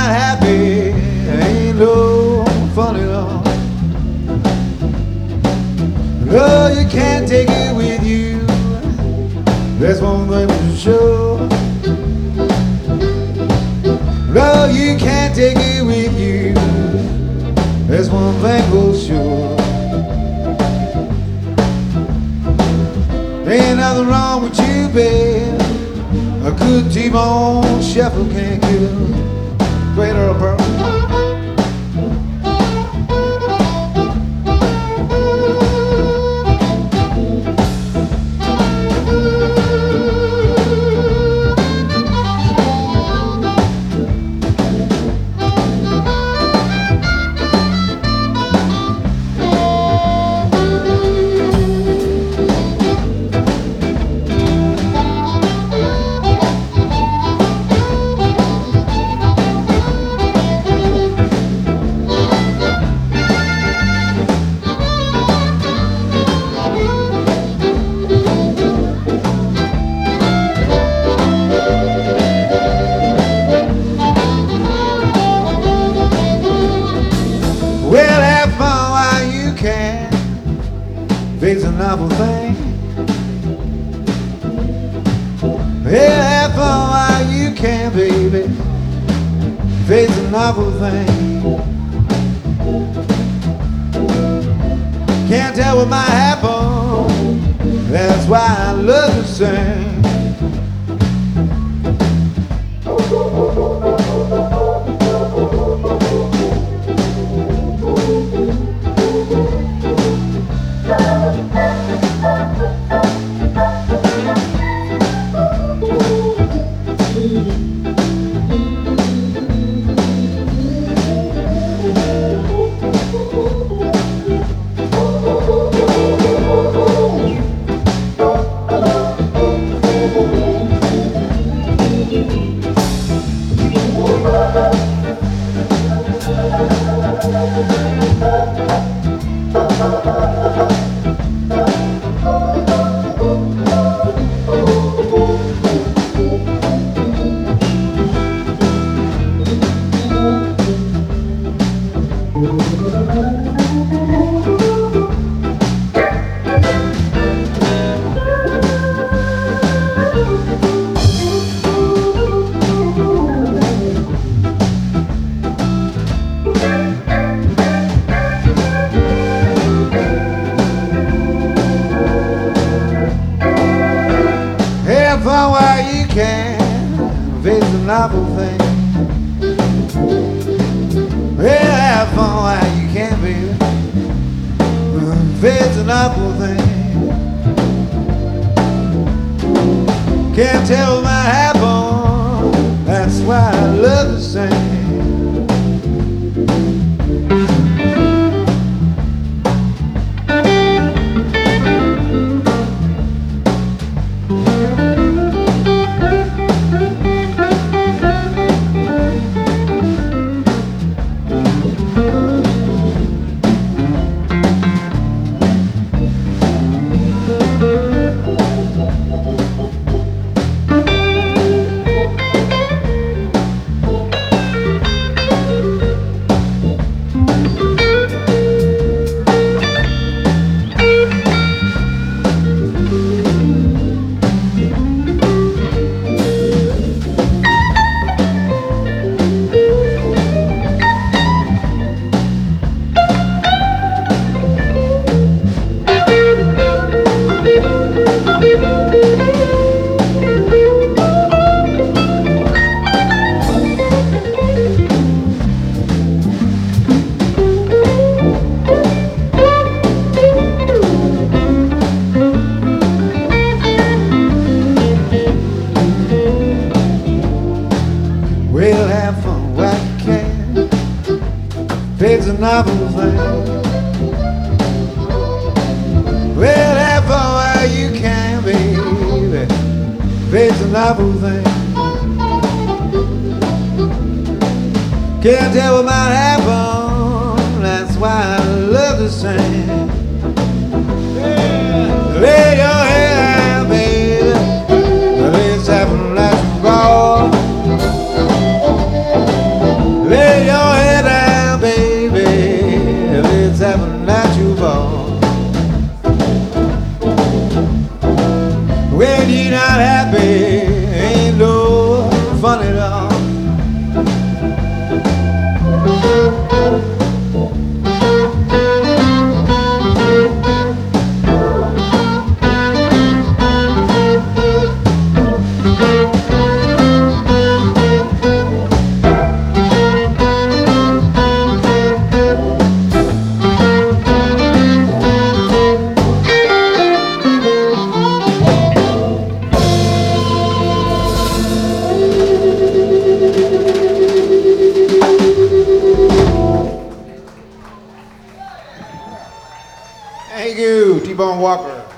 not happy, ain't no fun at all. Oh, you can't take it with you, that's one thing for sure. No, you can't take it with you, that's one thing for sure. Ain't nothing wrong with you, babe. A good T-bone shuffle can't kill. Great Earl Pearl. Well, have fun while you can. Fate's a novel thing. Well, have fun while you can, baby. Fate's a novel thing. Can't tell what might happen. That's why I love to sing. Have fun while you can. Fate's a novel thing. Well, have fun while you can, baby. Fate's a novel thing. Can't tell what might happen. That's why I love to sing. Well, have fun while you can. Fate's a novel thing. Well, have fun while you can, baby. Fate's a novel thing. Can't tell what might happen. That's why I love to sing. Yeah. Lay your head, baby. Let's have a nice roll. Thank you, T-Bone Walker.